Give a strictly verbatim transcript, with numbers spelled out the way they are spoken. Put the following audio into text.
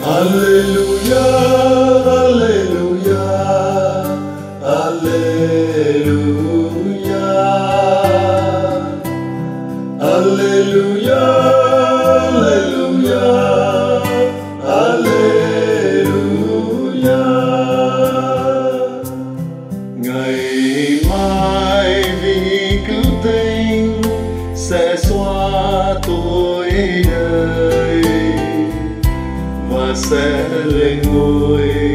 Alleluia, Alleluia, Alleluia, Alleluia, Alleluia, Alleluia. Ngày mai vì cứu tinh sẽ xóa tội đời và sẽ lên ngôi